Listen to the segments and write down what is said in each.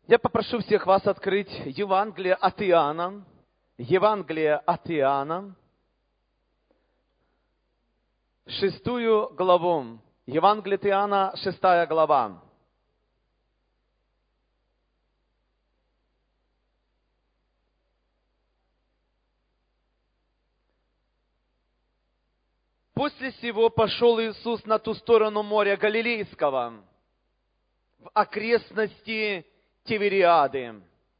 Я попрошу всех вас открыть Евангелие от Иоанна. Евангелие от Иоанна, 6 главу. Евангелие от Иоанна, 6 глава. После сего пошел Иисус на ту сторону моря Галилейского, в окрестности Тивериады.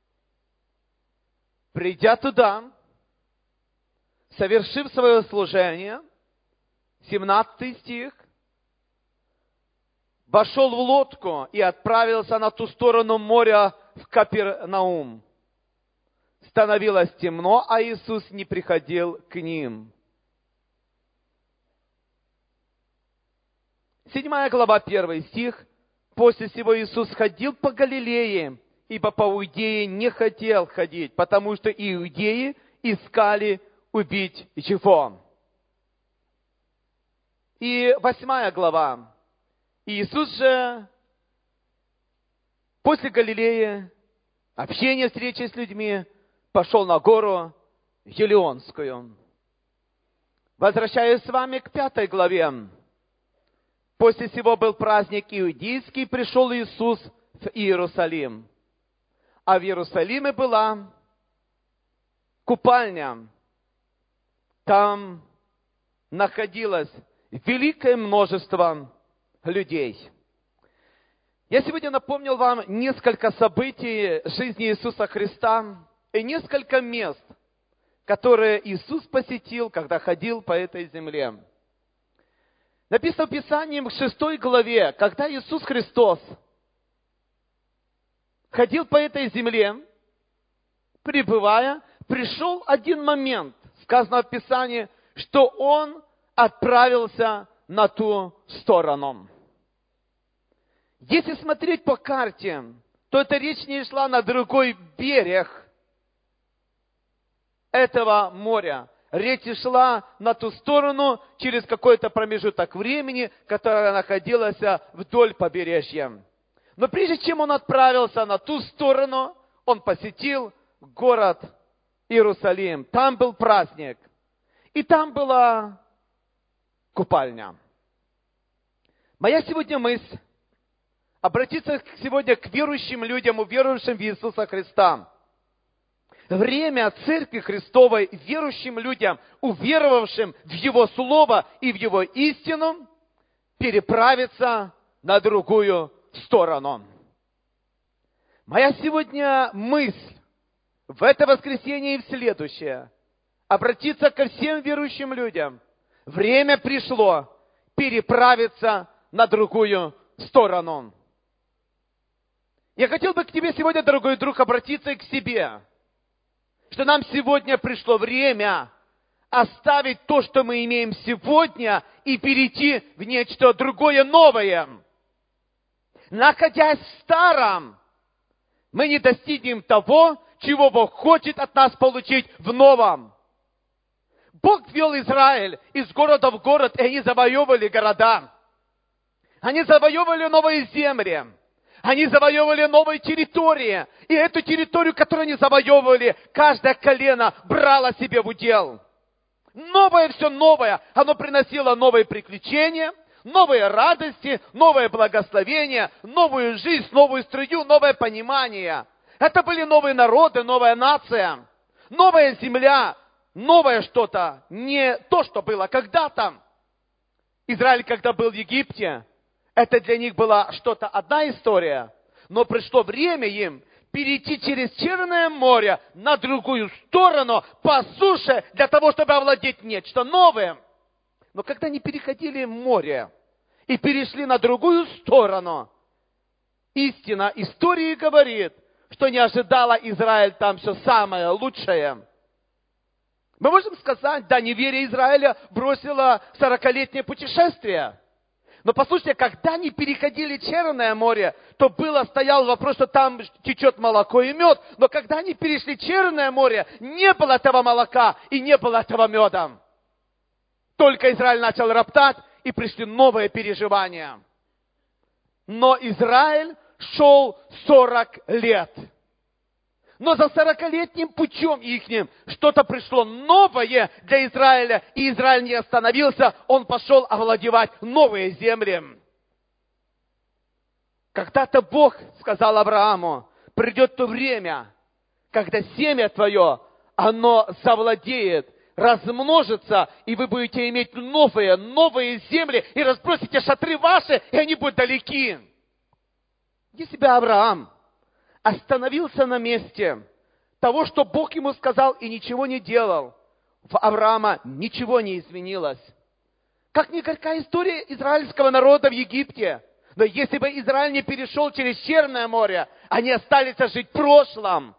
Придя туда, совершив свое служение, 17 стих, вошел в лодку и отправился на ту сторону моря в Капернаум. Становилось темно, а Иисус не приходил к ним. 7 глава, 1 стих. После сего Иисус ходил по Галилее, ибо по Иудее не хотел ходить, потому что иудеи искали убить его. И 8 глава. Иисус же после Галилеи, общения, встречи с людьми, пошел на гору Елеонскую. Возвращаюсь с вами к 5 главе. После сего был праздник иудейский, пришел Иисус в Иерусалим. А в Иерусалиме была купальня. Там находилось великое множество людей. Я сегодня напомнил вам несколько событий жизни Иисуса Христа и несколько мест, которые Иисус посетил, когда ходил по этой земле. Написано в Писании в 6 главе, когда Иисус Христос ходил по этой земле, пребывая, пришел один момент, сказано в Писании, что Он отправился на ту сторону. Если смотреть по карте, то эта речь не шла на другой берег этого моря. Речь шла на ту сторону через какой-то промежуток времени, которая находилась вдоль побережья. Но прежде чем он отправился на ту сторону, он посетил город Иерусалим. Там был праздник. И там была купальня. Моя сегодня мысль обратиться сегодня к верующим людям, уверовавшим в Иисуса Христа. Время Церкви Христовой, верующим людям, уверовавшим в Его Слово и в Его истину, переправиться на другую сторону. Моя сегодня мысль в это воскресенье и в следующее обратиться ко всем верующим людям. Время пришло переправиться на другую сторону. Я хотел бы к тебе сегодня, дорогой друг, обратиться и к себе. Что нам сегодня пришло время оставить то, что мы имеем сегодня, и перейти в нечто другое, новое. Находясь в старом, мы не достигнем того, чего Бог хочет от нас получить в новом. Бог вел Израиль из города в город, и они завоевывали города. Они завоевывали новые земли. Они завоевывали новые территории. И эту территорию, которую они завоевывали, каждое колено брало себе в удел. Новое, все новое. Оно приносило новые приключения, новые радости, новое благословение, новую жизнь, новую струю, новое понимание. Это были новые народы, новая нация, новая земля, новое что-то. Не то, что было когда-то. Израиль, когда был в Египте, это для них была что-то, одна история, но пришло время им перейти через Черное море на другую сторону, по суше, для того, чтобы овладеть нечто новым. Но когда они переходили море и перешли на другую сторону, истина истории говорит, что не ожидала Израиль там все самое лучшее. Мы можем сказать, да, неверие Израиля бросило 40-летнее путешествие. Но послушайте, когда они переходили Черное море, то стоял вопрос, что там течет молоко и мед. Но когда они перешли Черное море, не было этого молока и не было этого меда. Только Израиль начал роптать, и пришли новые переживания. Но Израиль шел 40 лет. Но за 40-летним путем ихним что-то пришло новое для Израиля, и Израиль не остановился, он пошел овладевать новые земли. Когда-то Бог сказал Аврааму, придет то время, когда семя твое, оно завладеет, размножится, и вы будете иметь новые земли, и разбросите шатры ваши, и они будут далеки. Если бы Авраам остановился на месте того, что Бог ему сказал, и ничего не делал, в Авраама ничего не изменилось. Как ни горька история израильского народа в Египте, но если бы Израиль не перешел через Черное море, они остались жить в прошлом.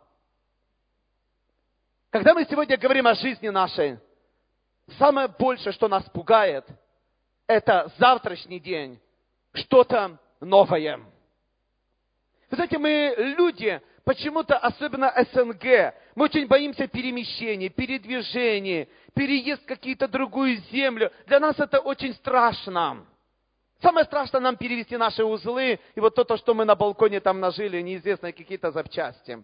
Когда мы сегодня говорим о жизни нашей, самое большее, что нас пугает, это завтрашний день, что-то новое. Вы знаете, мы люди, почему-то, особенно СНГ, мы очень боимся перемещений, передвижений, переезд в какую-то другую землю. Для нас это очень страшно. Самое страшное нам перевести наши узлы, и вот то, что мы на балконе там нажили, неизвестные какие-то запчасти.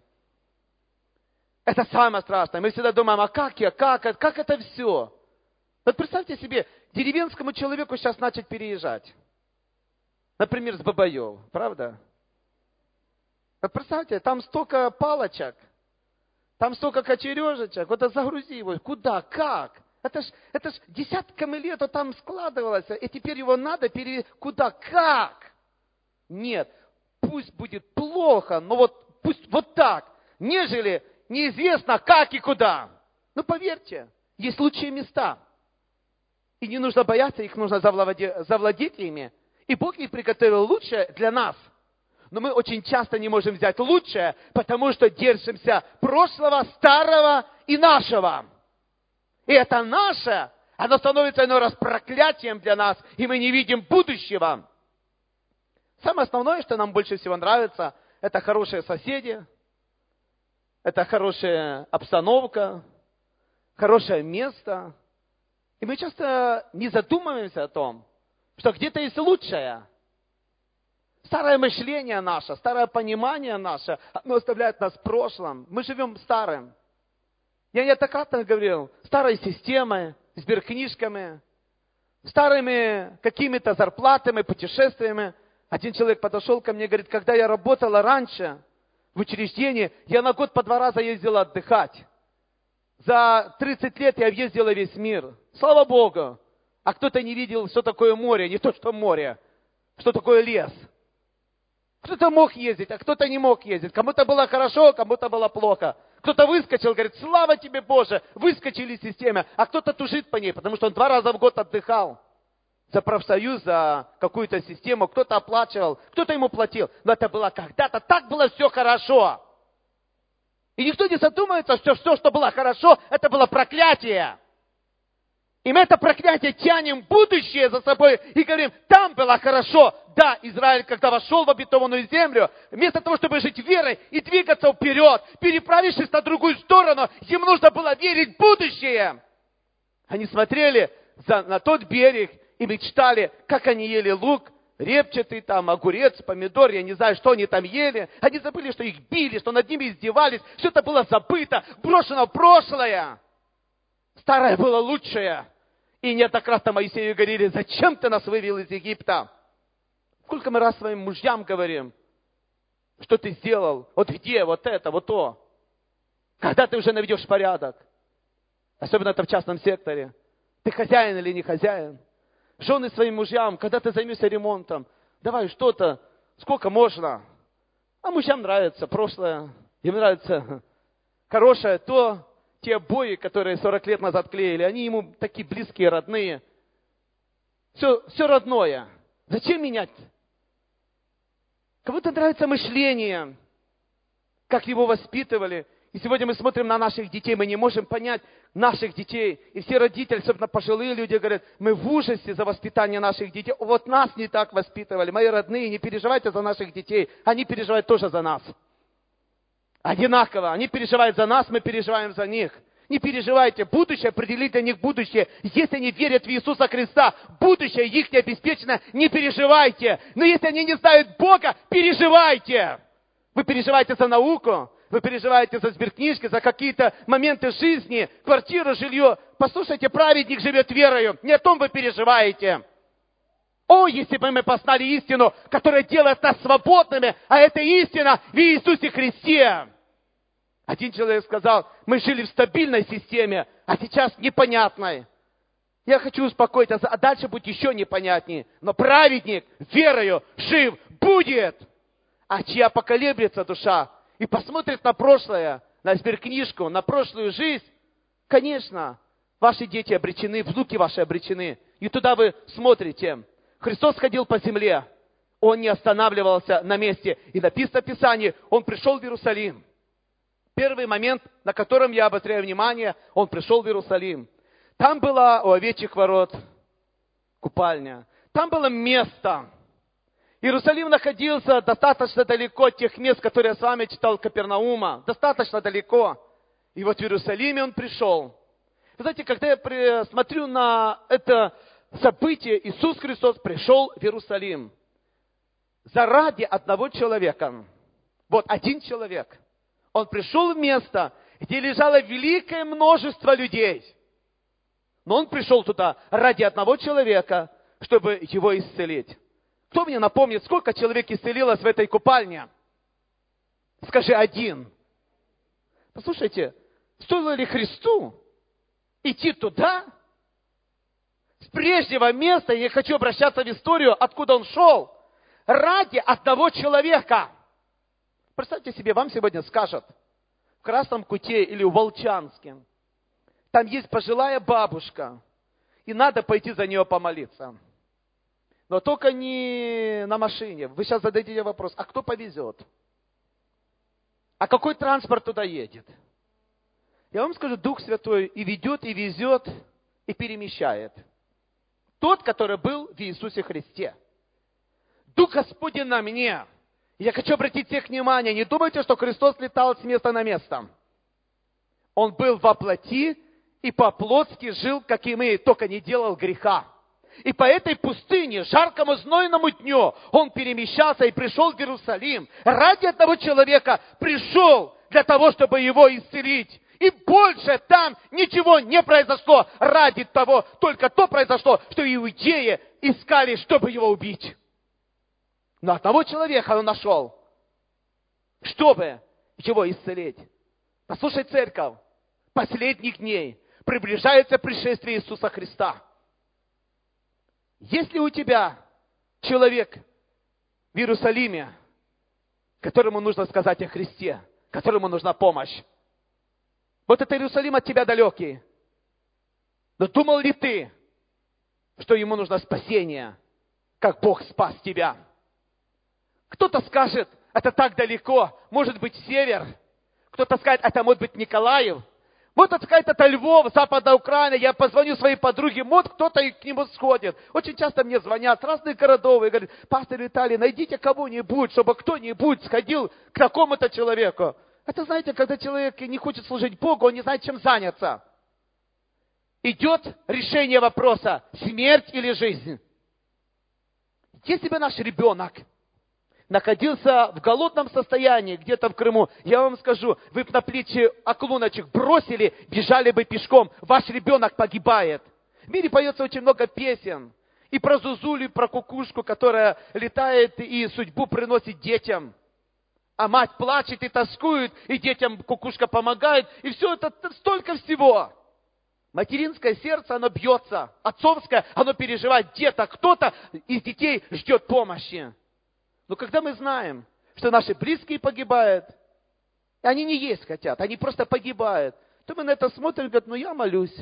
Это самое страшное. Мы всегда думаем, а как это все? Вот представьте себе, деревенскому человеку сейчас начать переезжать. Например, с Бабаев, правда? Вот представьте, там столько палочек, там столько кочережечек, вот это загрузи его, куда, как? Это ж десятками лет вот там складывалось, и теперь его надо куда, как? Нет, пусть будет плохо, но вот пусть вот так, нежели неизвестно как и куда. Ну поверьте, есть лучшие места. И не нужно бояться, их нужно завладеть ими. И Бог их приготовил лучшее для нас. Но мы очень часто не можем взять лучшее, потому что держимся прошлого, старого и нашего. И это наше, оно становится иной раз проклятием для нас, и мы не видим будущего. Самое основное, что нам больше всего нравится, это хорошие соседи, это хорошая обстановка, хорошее место. И мы часто не задумываемся о том, что где-то есть лучшее. Старое мышление наше, старое понимание наше, оно оставляет нас в прошлом. Мы живем старым. Я неоднократно говорил, старой системой, сберкнижками, старыми какими-то зарплатами, путешествиями. Один человек подошел ко мне и говорит, когда я работала раньше в учреждении, я на год по 2 раза ездила отдыхать. За 30 лет я объездила весь мир. Слава Богу! А кто-то не видел, что такое море, не то что море, что такое лес. Кто-то мог ездить, а кто-то не мог ездить. Кому-то было хорошо, кому-то было плохо. Кто-то выскочил, говорит, слава тебе, Боже, выскочили из системы. А кто-то тужит по ней, потому что он 2 раза в год отдыхал. За профсоюз, за какую-то систему. Кто-то оплачивал, кто-то ему платил. Но это было когда-то, так было все хорошо. И никто не задумывается, что все, что было хорошо, это было проклятие. И мы это проклятие тянем в будущее за собой и говорим, там было хорошо. Да, Израиль, когда вошел в обетованную землю, вместо того, чтобы жить верой и двигаться вперед, переправившись на другую сторону, им нужно было верить в будущее. Они смотрели на тот берег и мечтали, как они ели лук, репчатый там, огурец, помидор, я не знаю, что они там ели. Они забыли, что их били, что над ними издевались. Все это было забыто, брошено в прошлое. Старое было лучшее. И неоднократно Моисею говорили, зачем ты нас вывел из Египта? Сколько мы раз своим мужьям говорим, что ты сделал, вот где, вот это, вот то. Когда ты уже наведешь порядок? Особенно это в частном секторе. Ты хозяин или не хозяин? Жены своим мужьям, когда ты займешься ремонтом, давай что-то, сколько можно. А мужьям нравится прошлое, им нравится хорошее то, те обои, которые 40 лет назад клеили, они ему такие близкие, родные. Все родное. Зачем менять? Кому-то нравится мышление, как его воспитывали. И сегодня мы смотрим на наших детей, мы не можем понять наших детей. И все родители, особенно пожилые люди, говорят, мы в ужасе за воспитание наших детей. Вот нас не так воспитывали. Мои родные, не переживайте за наших детей. Они переживают тоже за нас. Одинаково. Они переживают за нас, мы переживаем за них. Не переживайте, будущее определит для них будущее. Если они верят в Иисуса Христа, будущее их не обеспечено, не переживайте. Но если они не знают Бога, переживайте. Вы переживаете за науку, вы переживаете за сберкнижки, за какие-то моменты жизни, квартиру, жилье. Послушайте, праведник живет верою. Не о том вы переживаете. О, если бы мы познали истину, которая делает нас свободными, а это истина в Иисусе Христе. Один человек сказал, мы жили в стабильной системе, а сейчас непонятной. Я хочу успокоить, а дальше будет еще непонятнее. Но праведник верою жив будет. А чья поколеблется душа и посмотрит на прошлое, на сберкнижку, на прошлую жизнь, конечно, ваши дети обречены, внуки ваши обречены. И туда вы смотрите. Христос ходил по земле, Он не останавливался на месте. И написано в Писании, Он пришел в Иерусалим. Первый момент, на котором я обостряю внимание, Он пришел в Иерусалим. Там была у овечьих ворот купальня. Там было место. Иерусалим находился достаточно далеко от тех мест, которые я с вами читал Капернаума. Достаточно далеко. И вот в Иерусалиме Он пришел. Вы знаете, когда я смотрю на это событие, Иисус Христос пришел в Иерусалим заради одного человека. Вот один человек. Он пришел в место, где лежало великое множество людей. Но Он пришел туда ради одного человека, чтобы его исцелить. Кто мне напомнит, сколько человек исцелилось в этой купальне? Скажи, один. Послушайте, стоило ли Христу идти туда? С прежнего места, я хочу обращаться в историю, откуда Он шел, ради одного человека. Представьте себе, вам сегодня скажут, в Красном Куте или в Волчанске, там есть пожилая бабушка, и надо пойти за нее помолиться. Но только не на машине. Вы сейчас зададите вопрос, а кто повезет? А какой транспорт туда едет? Я вам скажу, Дух Святой и ведет, и везет, и перемещает. Тот, который был в Иисусе Христе. Дух Господень на мне. Я хочу обратить всех внимание, не думайте, что Христос летал с места на место. Он был во плоти и по-плотски жил, как и мы, только не делал греха. И по этой пустыне, жаркому знойному дню, Он перемещался и пришел в Иерусалим. Ради одного человека пришел для того, чтобы его исцелить. И больше там ничего не произошло ради того, только то произошло, что иудеи искали, чтобы его убить. Но одного человека Он нашел, чтобы его исцелить. Послушай, церковь, последних дней приближается пришествие Иисуса Христа. Есть ли у тебя человек в Иерусалиме, которому нужно сказать о Христе, которому нужна помощь? Вот это Иерусалим от тебя далекий. Но думал ли ты, что ему нужно спасение, как Бог спас тебя? Кто-то скажет, это так далеко, может быть север. Кто-то скажет, это может быть Николаев. Вот сказать, это Львов, Западная Украина. Я позвоню своей подруге, вот кто-то и к нему сходит. Очень часто мне звонят с разных городов и говорят, пастор Виталий, найдите кого-нибудь, чтобы кто-нибудь сходил к такому-то человеку. Это, знаете, когда человек не хочет служить Богу, он не знает, чем заняться. Идет решение вопроса, смерть или жизнь. Если бы наш ребенок находился в голодном состоянии, где-то в Крыму, я вам скажу, вы бы на плечи оклуночек бросили, бежали бы пешком, ваш ребенок погибает. В мире поется очень много песен. И про Зузулю, и про кукушку, которая летает и судьбу приносит детям. А мать плачет и тоскует, и детям кукушка помогает. И все это столько всего. Материнское сердце, оно бьется. Отцовское, оно переживает. Где-то кто-то из детей ждет помощи. Но когда мы знаем, что наши близкие погибают, и они не есть хотят, они просто погибают, то мы на это смотрим и говорим, я молюсь.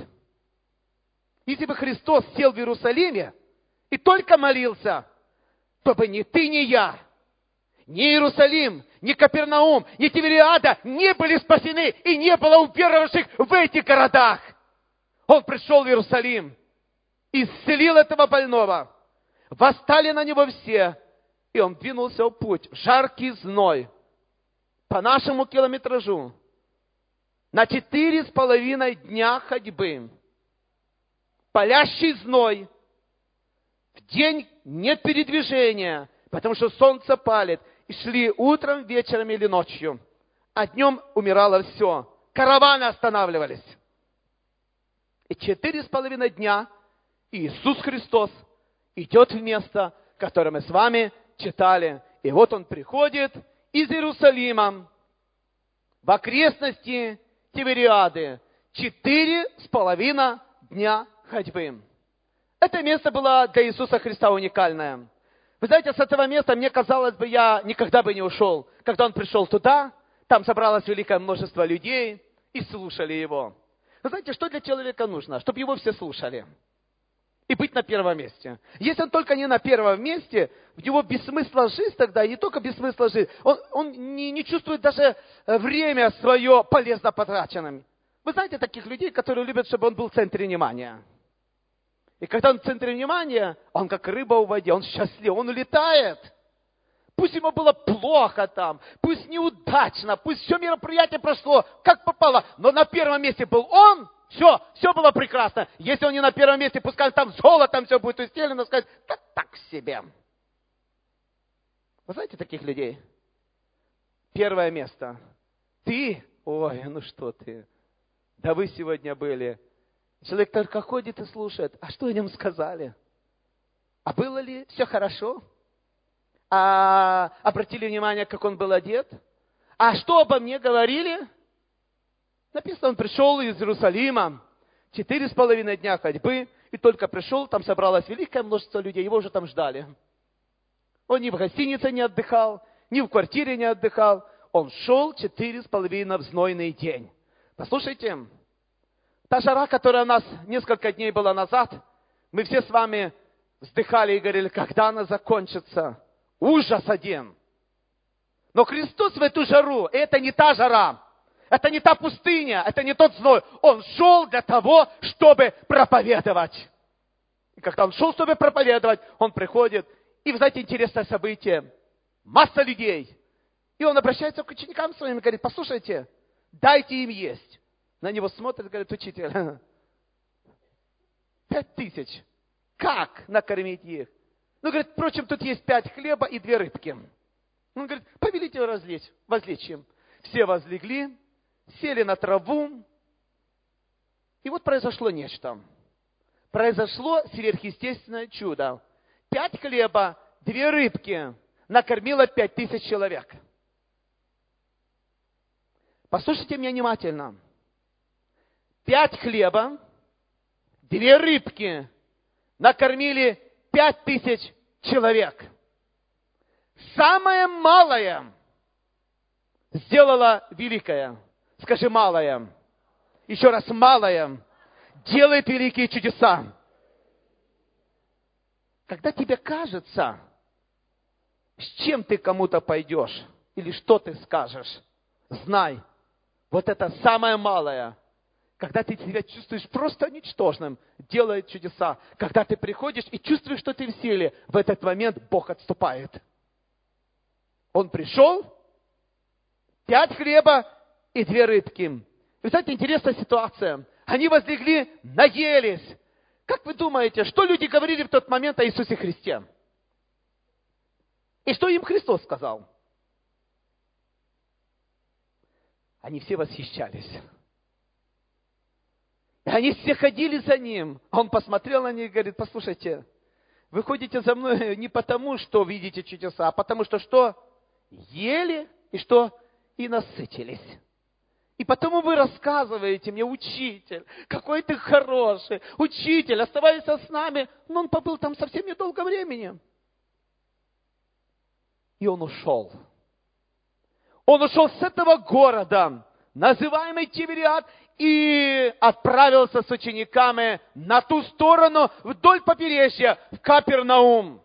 Если бы Христос сел в Иерусалиме и только молился, то бы ни ты, ни я, ни Иерусалим, ни Капернаум, ни Тивериада не были спасены и не было уверовавших в этих городах. Он пришел в Иерусалим, исцелил этого больного, восстали на него все, и он двинулся в путь, в жаркий зной, по нашему километражу. на 4,5 дня ходьбы, палящий зной, в день нет передвижения, потому что солнце палит, и шли утром, вечером или ночью, а днем умирало все. Караваны останавливались. И 4,5 дня Иисус Христос идет в место, которое мы с вами читали. И вот Он приходит из Иерусалима в окрестности Тивериады. 4,5 дня ходьбы. Это место было для Иисуса Христа уникальное. Вы знаете, с этого места, мне казалось бы, я никогда бы не ушел. Когда Он пришел туда, там собралось великое множество людей и слушали Его. Вы знаете, что для человека нужно? Чтобы Его все слушали. И быть на первом месте. Если Он только не на первом месте, в него без смысла жизнь тогда, и не только без смысла жизнь, он не чувствует даже время свое полезно потраченным. Вы знаете таких людей, которые любят, чтобы он был в центре внимания. И когда он в центре внимания, он как рыба в воде, он счастлив, он улетает. Пусть ему было плохо там, пусть неудачно, пусть все мероприятие прошло, как попало, но на первом месте был он, все было прекрасно. Если он не на первом месте, пускай там золотом все будет устелено, сказать, да так себе. Вы знаете таких людей? Первое место. Ты? Ой, ну что ты? Да вы сегодня были. Человек только ходит и слушает. А что о нем сказали? А было ли все хорошо? А обратили внимание, как он был одет? А что обо мне говорили? Написано, он пришел из Иерусалима, 4,5 дня ходьбы, и только пришел, там собралось великое множество людей, его уже там ждали. Он ни в гостинице не отдыхал, ни в квартире не отдыхал. Он шел 4,5 в знойный день. Послушайте, та жара, которая у нас несколько дней была назад, мы все с вами вздыхали и говорили, когда она закончится? Ужас один. Но Христос в эту жару, это не та жара, это не та пустыня, это не тот зной. Он шел для того, чтобы проповедовать. И когда он шел, чтобы проповедовать, он приходит. И, вы знаете, интересное событие. Масса людей. И он обращается к ученикам своим и говорит, послушайте, дайте им есть. На него смотрят и говорят, учитель, 5000. Как накормить их? Ну, говорит, впрочем, тут есть 5 хлеба и 2 рыбки. Он говорит, повелите возлечь им. Все возлегли, сели на траву. И вот произошло нечто. Произошло сверхъестественное чудо. 5 хлеба, 2 рыбки накормило 5000 человек. Послушайте меня внимательно. 5 хлеба, 2 рыбки накормили 5000 человек. Самое малое сделала великое. Скажи, малое. Еще раз, малое делает великие чудеса. Когда тебе кажется, с чем ты кому-то пойдешь, или что ты скажешь, знай, вот это самое малое, когда ты себя чувствуешь просто ничтожным, делает чудеса. Когда ты приходишь и чувствуешь, что ты в силе, в этот момент Бог отступает. Он пришел, 5 хлеба и 2 рыбки. Вы знаете, интересная ситуация. Они возлегли, наелись. Как вы думаете, что люди говорили в тот момент о Иисусе Христе? И что им Христос сказал? Они все восхищались. И они все ходили за Ним. А Он посмотрел на них и говорит, послушайте, вы ходите за мной не потому, что видите чудеса, а потому что ели и что? И насытились. И потому вы рассказываете мне, учитель, какой ты хороший, учитель, оставайся с нами. Но он побыл там совсем недолго времени. И он ушел. Он ушел с этого города, называемый Тивериад, и отправился с учениками на ту сторону, вдоль побережья, в Капернаум.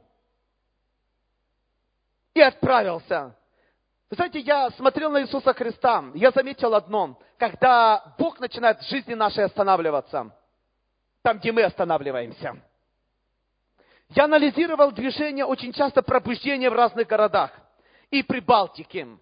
И отправился. Вы знаете, я смотрел на Иисуса Христа, я заметил одно. Когда Бог начинает в жизни нашей останавливаться, там, где мы останавливаемся. Я анализировал движение очень часто пробуждения в разных городах. И при Балтике.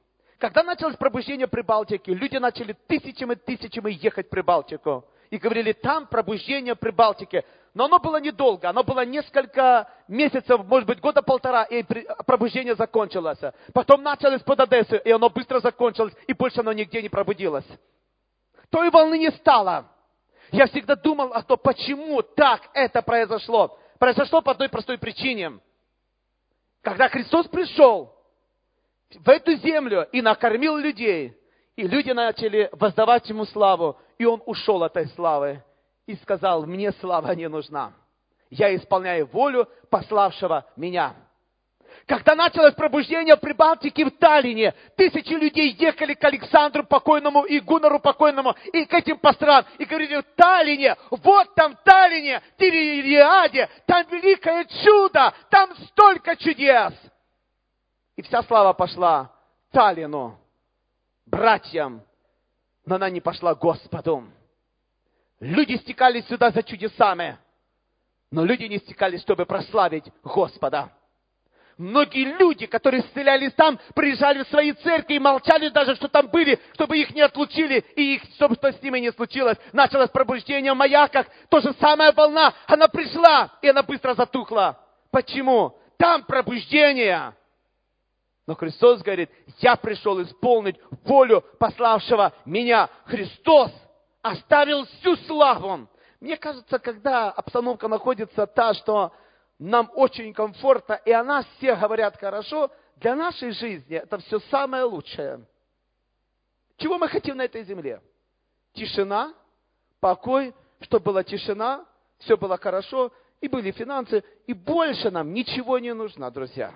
Когда началось пробуждение Прибалтики, люди начали тысячами ехать в Прибалтику. И говорили, там пробуждение Прибалтики. Но оно было недолго, оно было несколько месяцев, может быть, года полтора, и пробуждение закончилось. Потом началось под Одессой, и оно быстро закончилось, и больше оно нигде не пробудилось. Той волны не стало. Я всегда думал о том, почему так это произошло. Произошло по одной простой причине. Когда Христос пришел в эту землю и накормил людей, и люди начали воздавать Ему славу, и Он ушел от этой славы и сказал, мне слава не нужна. Я исполняю волю пославшего меня. Когда началось пробуждение в Прибалтике, в Таллине, тысячи людей ехали к Александру покойному и Гуннару покойному, и к этим пасторам, и говорили, в Таллине, вот там в Таллине, в Тириаде, там великое чудо, там столько чудес. И вся слава пошла Таллину, братьям, но она не пошла Господу. Люди стекались сюда за чудесами, но люди не стекались, чтобы прославить Господа. Многие люди, которые исцелялись там, приезжали в свои церкви и молчали даже, что там были, чтобы их не отлучили, и их, чтобы что с ними не случилось. Началось пробуждение в маяках, то же самая волна, она пришла, и она быстро затухла. Почему? Там пробуждение. Но Христос говорит, я пришел исполнить волю пославшего меня. Христос оставил всю славу. Мне кажется, когда обстановка находится та, что нам очень комфортно, и о нас все говорят хорошо, для нашей жизни это все самое лучшее. Чего мы хотим на этой земле? Тишина, покой, чтобы была тишина, все было хорошо, и были финансы, и больше нам ничего не нужно, друзья.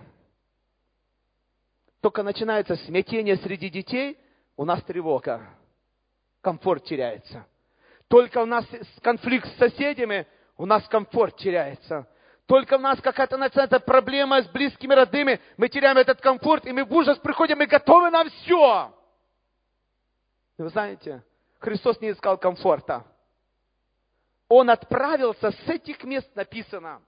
Только начинается смятение среди детей, у нас тревога, комфорт теряется. Только у нас конфликт с соседями, у нас комфорт теряется. Только у нас какая-то начинается проблема с близкими родными, мы теряем этот комфорт, и мы в ужас приходим, и готовы на все. И вы знаете, Христос не искал комфорта. Он отправился с этих мест, написано,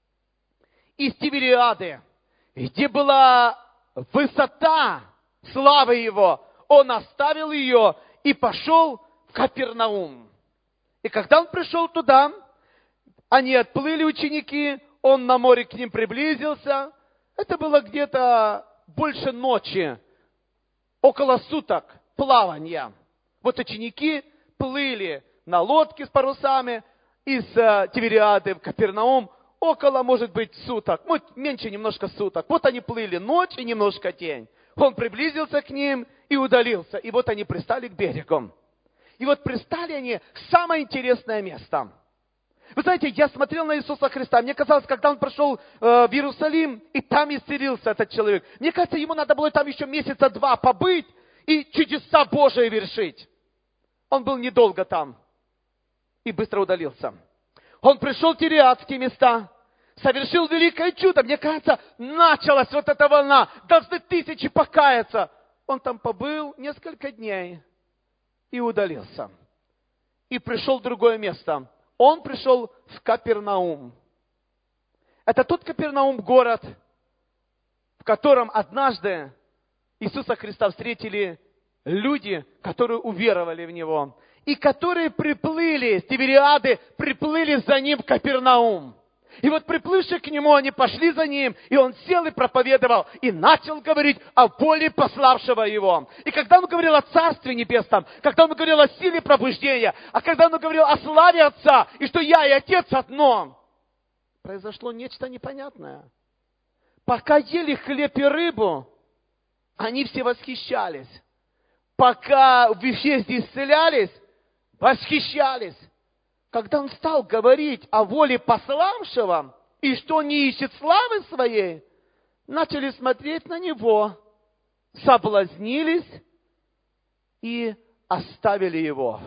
из Тивериады, где была высота славы Его. Он оставил ее и пошел в Капернаум. И когда он пришел туда, они отплыли, ученики, он на море к ним приблизился. Это было где-то больше ночи, около суток плавания. Вот ученики плыли на лодке с парусами из Тивериады в Капернаум около, может быть, суток, меньше немножко суток. Вот они плыли ночь и немножко день. Он приблизился к ним и удалился. И вот они пристали к берегу. И вот пристали они в самое интересное место. Вы знаете, я смотрел на Иисуса Христа. Мне казалось, когда Он пришел в Иерусалим, и там исцелился этот человек. Мне кажется, ему надо было там еще месяца два побыть и чудеса Божии вершить. Он был недолго там и быстро удалился. Он пришел в Тириадские места, совершил великое чудо. Мне кажется, началась вот эта волна. Должны тысячи покаяться. Он там побыл несколько дней и удалился. И пришел в другое место. Он пришел в Капернаум. Это тот Капернаум город, в котором однажды Иисуса Христа встретили люди, которые уверовали в Него. И которые приплыли с Тивериады, приплыли за Ним в Капернаум. И вот приплывшие к Нему, они пошли за Ним, и Он сел и проповедовал, и начал говорить о воле пославшего Его. И когда Он говорил о Царстве Небесном, когда Он говорил о силе пробуждения, а когда Он говорил о славе Отца, и что я и Отец одно, произошло нечто непонятное. Пока ели хлеб и рыбу, они все восхищались. Пока в Вифезде исцелялись, восхищались. Когда он стал говорить о воле пославшего, и что он не ищет славы своей, начали смотреть на него, соблазнились и оставили его.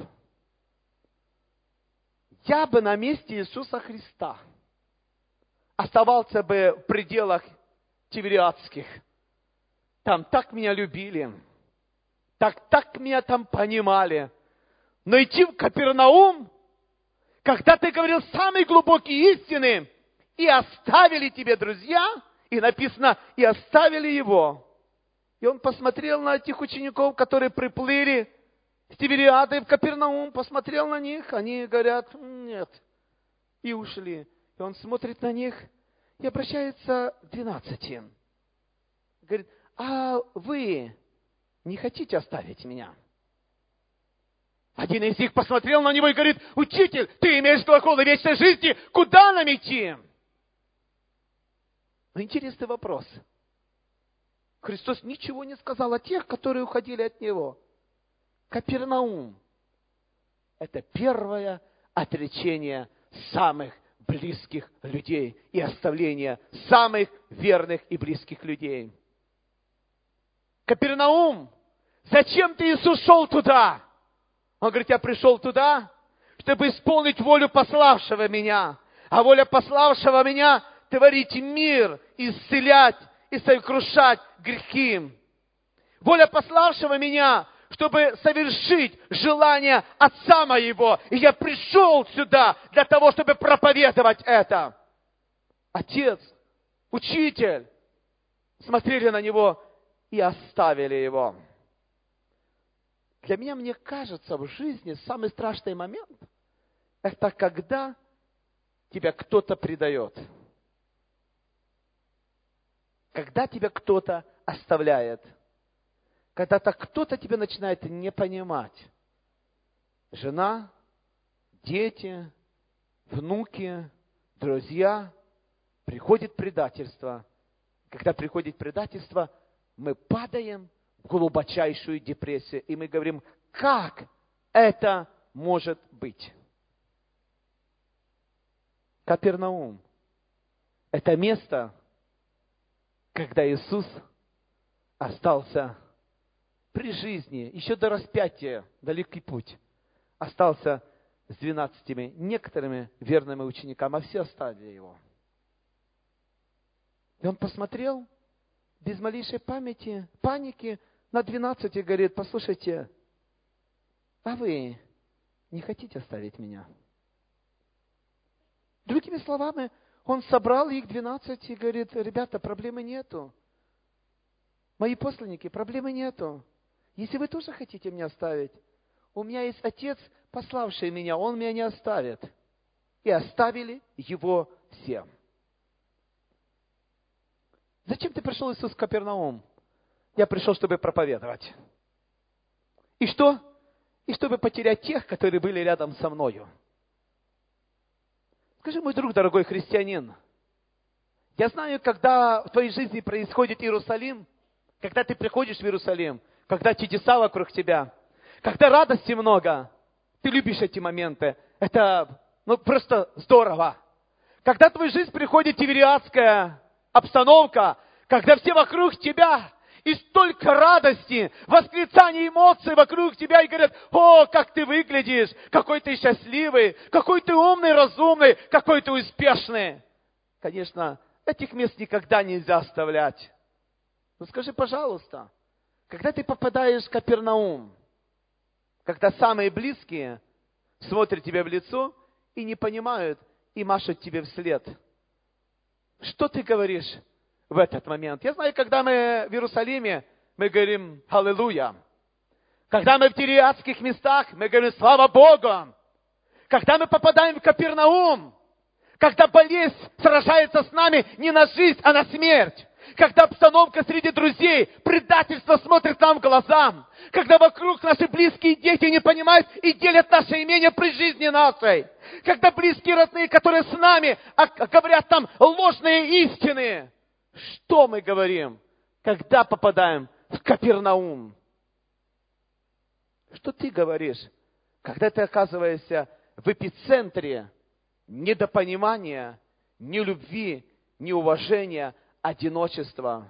Я бы на месте Иисуса Христа оставался бы в пределах Тивериадских. Там так меня любили, так меня там понимали. Но идти в Капернаум, когда ты говорил самые глубокие истины, и оставили тебе друзья, и написано, и оставили его, И он посмотрел на этих учеников, которые приплыли с Тивериады в Капернаум, посмотрел на них, они говорят, нет, и ушли. И он смотрит на них и обращается к 12. Говорит, а вы не хотите оставить меня? Один из них посмотрел на него и говорит, учитель, ты имеешь глаголы вечной жизни, куда нам идти? Но интересный вопрос. Христос ничего не сказал о тех, которые уходили от Него. Капернаум – это первое отречение самых близких людей и оставление самых верных и близких людей. Капернаум, зачем ты, Иисус, шел туда? Он говорит, я пришел туда, чтобы исполнить волю пославшего меня. А воля пославшего меня – творить мир, исцелять и сокрушать грехи. Воля пославшего меня, чтобы совершить желание Отца моего. И я пришел сюда для того, чтобы проповедовать это. Отец, учитель, смотрели на него и оставили его. Для меня, мне кажется, в жизни самый страшный момент – это когда тебя кто-то предает. Когда тебя кто-то оставляет. Когда-то кто-то тебя начинает не понимать. Жена, дети, внуки, друзья. Приходит предательство. Когда приходит предательство, мы падаем в глубочайшую депрессию. И мы говорим, как это может быть? Капернаум – это место, когда Иисус остался при жизни, еще до распятия, далекий путь, остался с 12 некоторыми верными учениками, а все оставили его. И он посмотрел без малейшей паники на 12 и говорит, послушайте, а вы не хотите оставить меня? Другими словами, он собрал их 12 и говорит, ребята, проблемы нету. Мои посланники, проблемы нету. Если вы тоже хотите меня оставить, у меня есть Отец, пославший меня, Он меня не оставит. И оставили его все. Зачем ты пришел, Иисус, в Капернаум? Я пришел, чтобы проповедовать. И что? И чтобы потерять тех, которые были рядом со мною. Скажи, мой друг, дорогой христианин, я знаю, когда в твоей жизни происходит Иерусалим, когда ты приходишь в Иерусалим, когда чудеса вокруг тебя, когда радости много, ты любишь эти моменты. Это просто здорово. Когда в твою жизнь приходит тивериадская обстановка, когда все вокруг тебя, и столько радости, восклицаний, эмоций вокруг тебя, и говорят, о, как ты выглядишь, какой ты счастливый, какой ты умный, разумный, какой ты успешный. Конечно, этих мест никогда нельзя оставлять. Но скажи, пожалуйста, когда ты попадаешь в Капернаум, когда самые близкие смотрят тебе в лицо и не понимают, и машут тебе вслед, что ты говоришь в этот момент? Я знаю, когда мы в Иерусалиме, мы говорим «Аллилуйя». Когда мы в тивериадских местах, мы говорим «Слава Богу». Когда мы попадаем в Капернаум, когда болезнь сражается с нами не на жизнь, а на смерть. Когда обстановка среди друзей, предательство смотрит нам в глаза. Когда вокруг наши близкие дети не понимают и делят наше имение при жизни нашей. Когда близкие родные, которые с нами, говорят нам ложные истины. Что мы говорим, когда попадаем в Капернаум? Что ты говоришь, когда ты оказываешься в эпицентре недопонимания, нелюбви, неуважения, одиночества?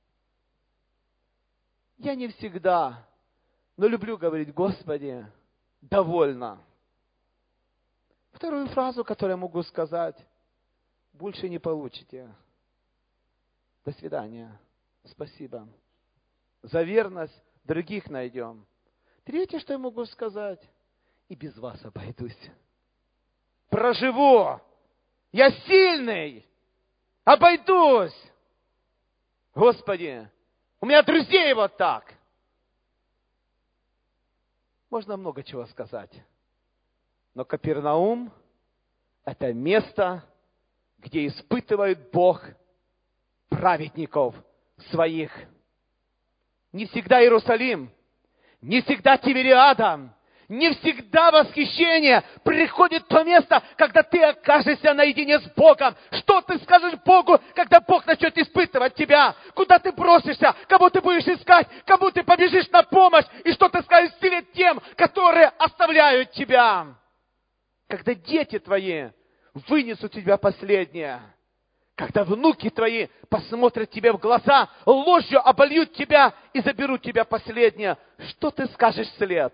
Я не всегда, но люблю говорить, Господи, довольно. Вторую фразу, которую я могу сказать, больше не получите. До свидания. Спасибо. За верность других найдем. Третье, что я могу сказать, и без вас обойдусь. Проживу. Я сильный. Обойдусь. Господи, У меня друзей вот так. Можно много чего сказать. Но Капернаум – это место, где испытывает Бог праведников своих. Не всегда Иерусалим, не всегда Тивериада, не всегда восхищение. Приходит то место, когда ты окажешься наедине с Богом. Что ты скажешь Богу, когда Бог начнет испытывать тебя? Куда ты бросишься? Кого ты будешь искать? Кому ты побежишь на помощь? И что ты скажешь перед тем, которые оставляют тебя? Когда дети твои вынесут тебя последнее. Когда внуки твои посмотрят тебе в глаза, ложью обольют тебя и заберут тебя последнее. Что ты скажешь вслед?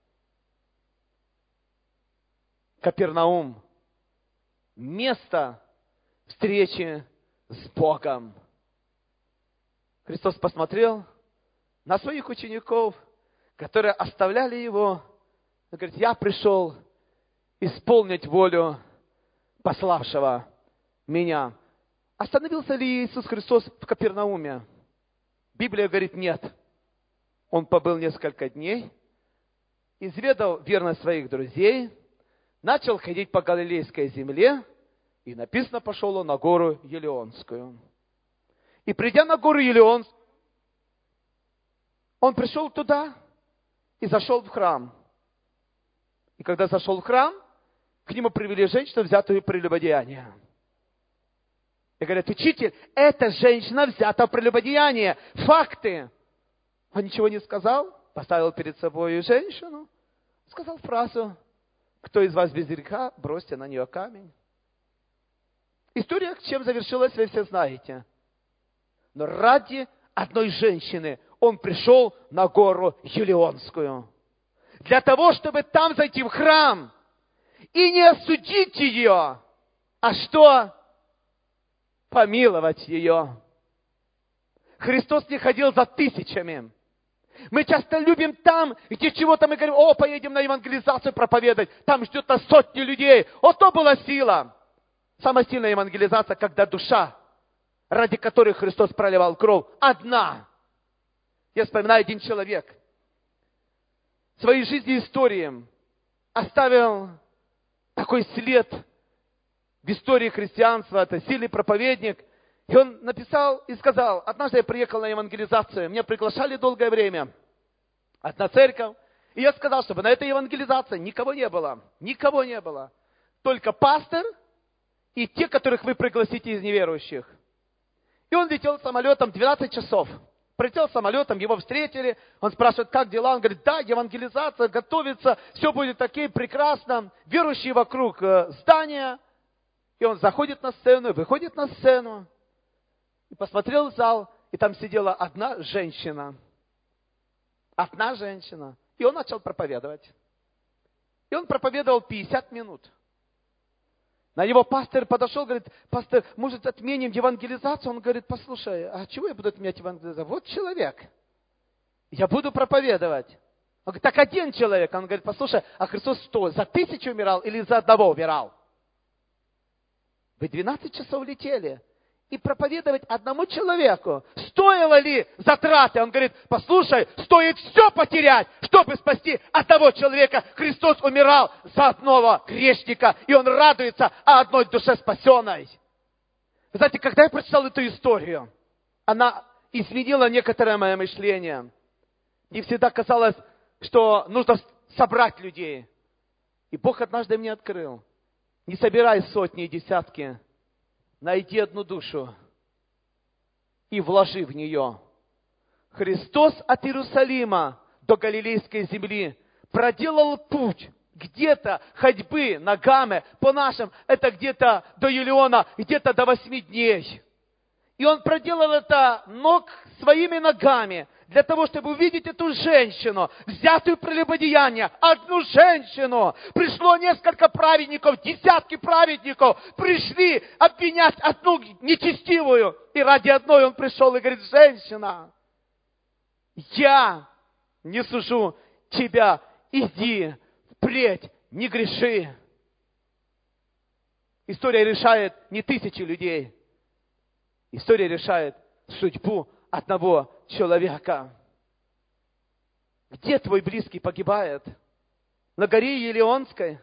Капернаум – место встречи с Богом. Христос посмотрел на своих учеников, которые оставляли Его. Он говорит, я пришел исполнить волю пославшего меня. Остановился ли Иисус Христос в Капернауме? Библия говорит, нет. Он побыл несколько дней, изведал верность своих друзей, начал ходить по Галилейской земле, и написано, пошел он на гору Елеонскую. И придя на гору Елеонскую, он пришел туда и зашел в храм. И когда зашел в храм, к нему привели женщину, взятую в прелюбодеяние. И говорят, учитель, эта женщина взята в прелюбодеяние. Факты. Он ничего не сказал, поставил перед собой женщину, сказал фразу, кто из вас без греха, бросьте на нее камень. История, чем завершилась, вы все знаете. Но ради одной женщины он пришел на гору Елеонскую. Для того, чтобы там зайти в храм и не осудить ее, а что? Помиловать ее. Христос не ходил за тысячами. Мы часто любим там, где чего-то мы говорим, о, поедем на евангелизацию проповедовать, там ждет нас сотни людей. О, то была сила. Самая сильная евангелизация, когда душа, ради которой Христос проливал кровь, одна. Я вспоминаю, один человек в своей жизни и истории оставил такой след в истории христианства, это сильный проповедник. И он написал и сказал, однажды я приехал на евангелизацию, меня приглашали долгое время, одна церковь, и я сказал, чтобы на этой евангелизации никого не было, только пастор и те, которых вы пригласите из неверующих. И он летел самолетом 12 часов. Прилетел самолетом, его встретили, он спрашивает, как дела? Он говорит, да, евангелизация готовится, все будет окей, прекрасно. Верующие вокруг здания. И он заходит на сцену, выходит на сцену. И посмотрел в зал, и там сидела одна женщина. Одна женщина. И он начал проповедовать. И он проповедовал 50 минут. На него пастор подошел, говорит, пастор, может, отменим евангелизацию? Он говорит, послушай, а чего я буду отменять евангелизацию? Вот человек. Я буду проповедовать. Он говорит, так один человек. Он говорит, послушай, а Христос что, за 1000 умирал или за одного умирал? Вы 12 часов летели. И проповедовать одному человеку, стоило ли затраты? Он говорит, послушай, стоит все потерять, чтобы спасти одного человека. Христос умирал за одного грешника, и Он радуется о одной душе спасенной. Вы знаете, когда я прочитал эту историю, она изменила некоторое мое мышление. Мне всегда казалось, что нужно собрать людей. И Бог однажды мне открыл. Не собирай сотни и десятки. Найди одну душу и вложи в нее. Христос от Иерусалима до Галилейской земли проделал путь где-то ходьбы ногами, по нашим, это где-то до Елеона, где-то до 8 дней. И Он проделал это своими ногами, для того, чтобы увидеть эту женщину, взятую в прелюбодеяние, одну женщину. Пришло несколько праведников, десятки праведников, пришли обвинять одну нечестивую. И ради одной он пришел и говорит, женщина, я не сужу тебя, иди впредь, не греши. История решает не тысячи людей. История решает судьбу одного человека. Где твой близкий погибает? На горе Елеонской?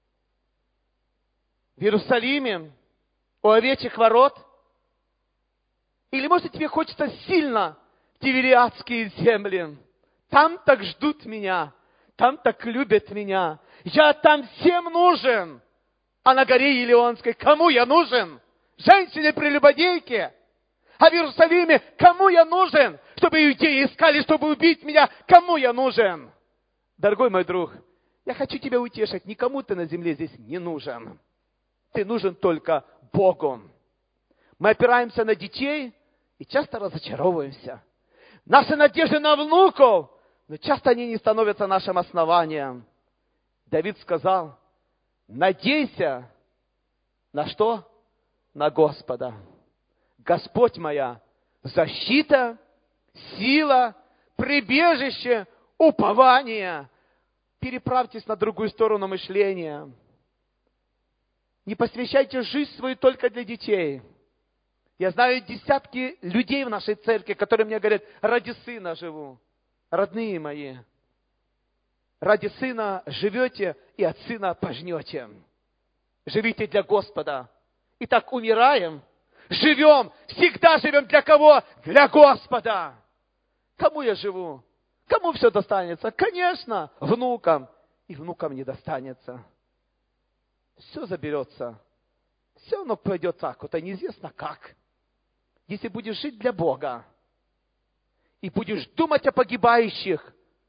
В Иерусалиме? У овечьих ворот? Или, может, тебе хочется сильно в Тивериадские земли? Там так ждут меня, там так любят меня. Я там всем нужен. А на горе Елеонской кому я нужен? Женщине-прелюбодейке? А в Иерусалиме кому я нужен? Чтобы иудеи искали, чтобы убить меня. Кому я нужен? Дорогой мой друг, я хочу тебя утешить. Никому ты на земле здесь не нужен. Ты нужен только Богу. Мы опираемся на детей и часто разочаровываемся. Наши надежды на внуков, но часто они не становятся нашим основанием. Давид сказал, надейся на что? На Господа. Господь моя защита, сила, прибежище, упование. Переправьтесь на другую сторону мышления. Не посвящайте жизнь свою только для детей. Я знаю десятки людей в нашей церкви, которые мне говорят, ради сына живу. Родные мои, ради сына живете и от сына пожнете. Живите для Господа. Итак, умираем, живем, всегда живем для кого? Для Господа. Кому я живу? Кому все достанется? Конечно, внукам. И внукам не достанется. Все заберется. Все равно пойдет так, вот, а неизвестно как. Если будешь жить для Бога, и будешь думать о погибающих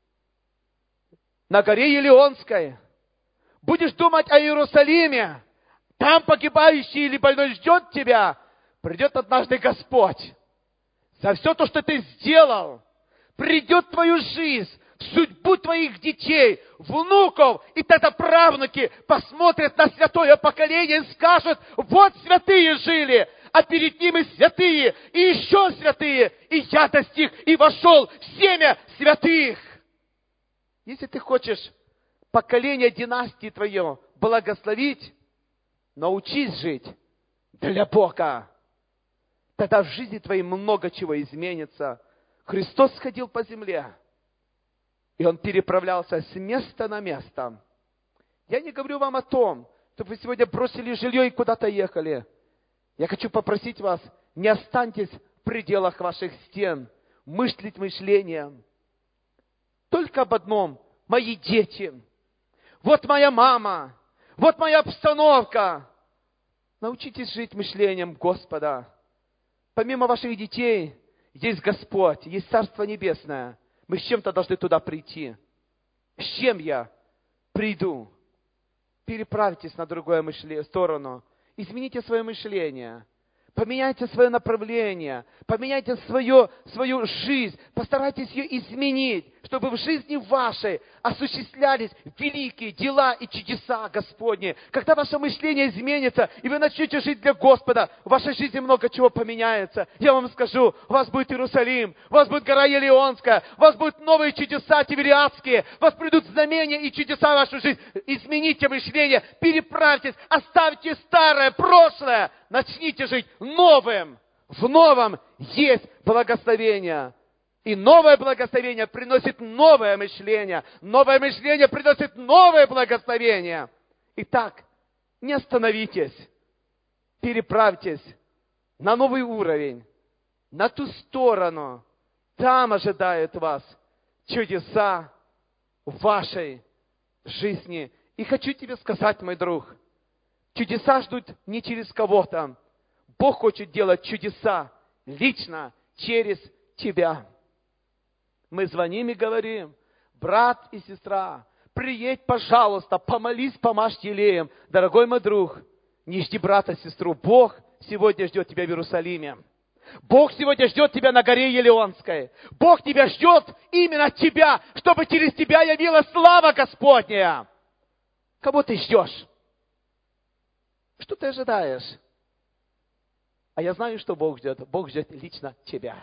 на горе Елеонской, будешь думать о Иерусалиме, там погибающий или больной ждет тебя, придет однажды Господь. За все то, что ты сделал, придет в твою жизнь, в судьбу твоих детей, внуков, и тогда правнуки посмотрят на святое поколение и скажут, вот святые жили, а перед ним и святые, и еще святые, и я достиг, и вошел в семя святых. Если ты хочешь поколение династии твое благословить, научись жить для Бога. Тогда в жизни твоей много чего изменится. Христос ходил по земле, и Он переправлялся с места на место. Я не говорю вам о том, чтобы вы сегодня бросили жилье и куда-то ехали. Я хочу попросить вас, не останьтесь в пределах ваших стен, мыслить мышлением. Только об одном. Мои дети. Вот моя мама. Вот моя обстановка. Научитесь жить мышлением Господа. Помимо ваших детей, есть Господь, есть Царство Небесное. Мы с чем-то должны туда прийти. С чем я приду? Переправьтесь на другую сторону. Измените свое мышление. Поменяйте свое направление. Поменяйте свою жизнь. Постарайтесь ее изменить, чтобы в жизни вашей осуществлялись великие дела и чудеса Господни. Когда ваше мышление изменится, и вы начнете жить для Господа, в вашей жизни много чего поменяется. Я вам скажу, у вас будет Иерусалим, у вас будет гора Елеонская, у вас будут новые чудеса Тивериадские, у вас придут знамения и чудеса в вашу жизнь. Измените мышление, переправьтесь, оставьте старое, прошлое, начните жить новым. В новом есть благословение. И новое благословение приносит новое мышление. Новое мышление приносит новое благословение. Итак, не остановитесь. Переправьтесь на новый уровень, на ту сторону. Там ожидают вас чудеса в вашей жизни. И хочу тебе сказать, мой друг, чудеса ждут не через кого-то. Бог хочет делать чудеса лично через тебя. Мы звоним и говорим, брат и сестра, приедь, пожалуйста, помолись, помажь елеем. Дорогой мой друг, не жди брата, сестру. Бог сегодня ждет тебя в Иерусалиме. Бог сегодня ждет тебя на горе Елеонской. Бог тебя ждет именно тебя, чтобы через тебя явилась слава Господня. Кого ты ждешь? Что ты ожидаешь? А я знаю, что Бог ждет. Бог ждет лично тебя.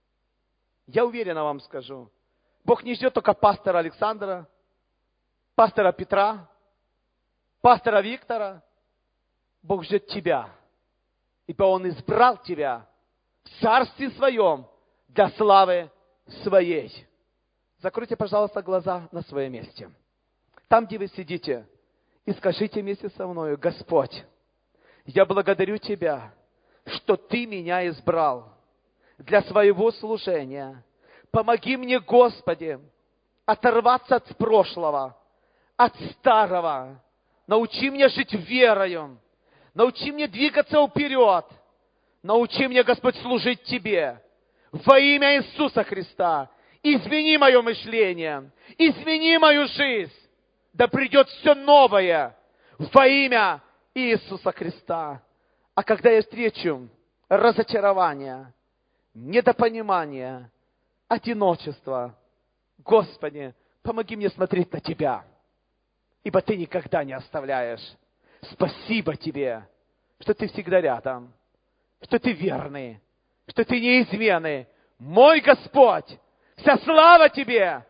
Я уверенно вам скажу. Бог не ждет только пастора Александра, пастора Петра, пастора Виктора. Бог ждет тебя. Ибо Он избрал тебя в Царстве Своем для славы своей. Закройте, пожалуйста, глаза на своем месте. Там, где вы сидите, и скажите вместе со мною: Господь, я благодарю Тебя, что Ты меня избрал для своего служения. Помоги мне, Господи, оторваться от прошлого, от старого. Научи меня жить верою. Научи меня двигаться вперед. Научи меня, Господь, служить Тебе. Во имя Иисуса Христа. Измени мое мышление. Измени мою жизнь. Да придет все новое во имя Иисуса Христа. А когда я встречу разочарование, недопонимание, одиночество, Господи, помоги мне смотреть на Тебя, ибо Ты никогда не оставляешь. Спасибо Тебе, что Ты всегда рядом, что Ты верный, что Ты неизменный. Мой Господь, вся слава Тебе,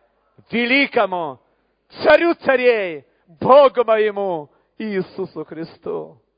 великому Царю царей, Богу моему Иисусу Христу.